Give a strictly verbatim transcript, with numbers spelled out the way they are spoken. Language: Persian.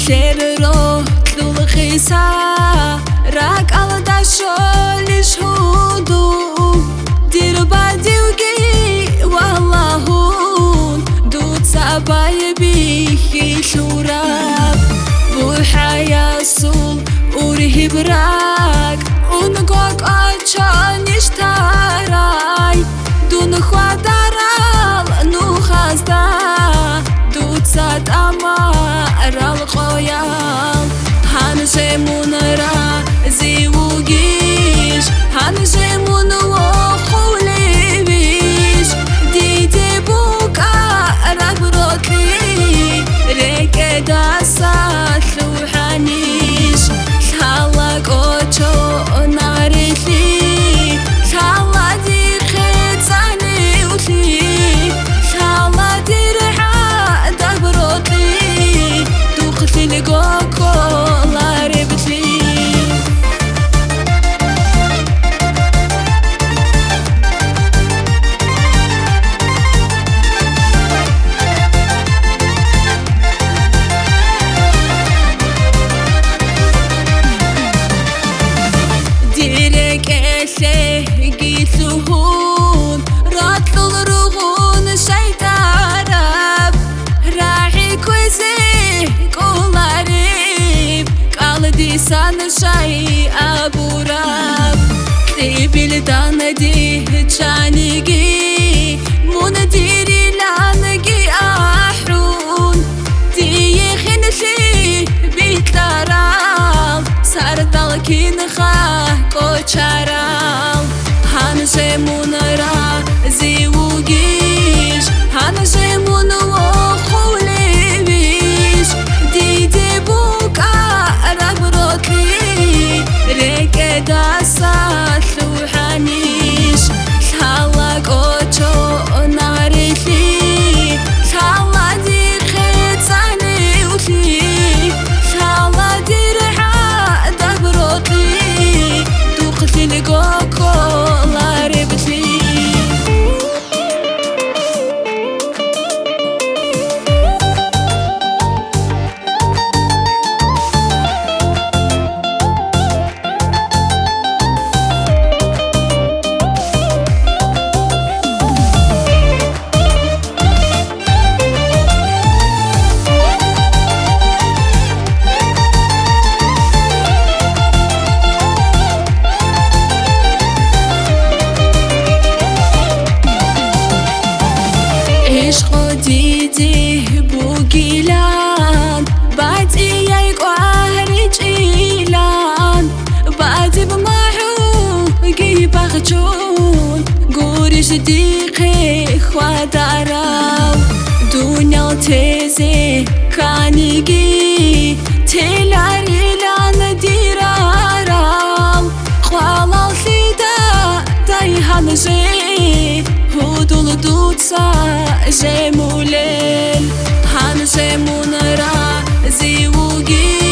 شعر رو طلوع خيسا راك على داشول شهودو دير بعدي وقي والله دوت ساباي بيخي شوراب بوحايا سول ورهي براك ونقوك أجان يشتاراي دون خوادارال نوخازدا دوت ساد أمار القويال هنجمون را زيوجيش هنجمون وخولي بيش ديدي بوك أراب روتلي ريك داسات لوحانيش شالك أوتشو ناريتلي شالا دي خيتاني وتلي شالا دي رحا دابروتلي دوختي لقوكو قيتلهون راتل الرغون شيطارب راحي كويسي قول عريب قال دي سان شاي أبو راب قريبي لدانا دي جانيجي مون ديري لانجي أحرون دي خنشي بيتلارال سار دالكين خاه كوچارال هنجمون را زيوجيش هنجمون وخولي بيش ديدي بوك أراب روتلي ريك داسات لوحانيش شالك أوتشو ناريتلي شالا دي خيتاني وتلي شالا دي رحا دابروتلي دوختي لقوكو عشق ديدي بوغيلان بعد إياك وهرج إيلان بعد بماحو جيب أخجون قورش ديقي خواداراو دنيا تيزي كانيجي تلاري لان ديراراو خوالال خيدا دايهان جي هدول دوتسا جمولين هنجمون را زيوجي